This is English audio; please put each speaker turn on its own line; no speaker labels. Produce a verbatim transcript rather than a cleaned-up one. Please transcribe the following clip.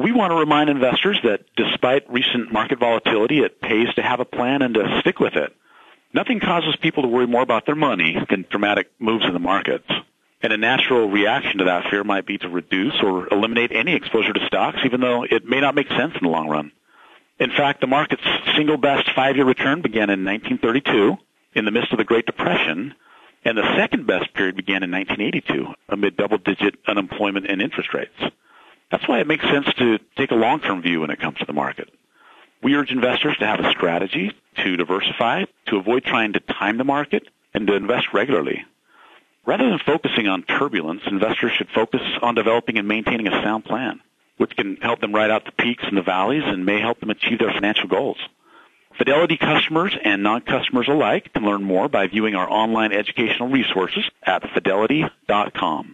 We want to remind investors that despite recent market volatility, it pays to have a plan and to stick with it. Nothing causes people to worry more about their money than dramatic moves in the markets. And a natural reaction to that fear might be to reduce or eliminate any exposure to stocks, even though it may not make sense in the long run. In fact, the market's single best five-year return began in nineteen thirty-two, in the midst of the Great Depression, and the second best period began in nineteen eighty-two, amid double-digit unemployment and interest rates. That's why it makes sense to take a long-term view when it comes to the market. We urge investors to have a strategy, to diversify, to avoid trying to time the market, and to invest regularly. Rather than focusing on turbulence, investors should focus on developing and maintaining a sound plan, which can help them ride out the peaks and the valleys and may help them achieve their financial goals. Fidelity customers and non-customers alike can learn more by viewing our online educational resources at fidelity dot com.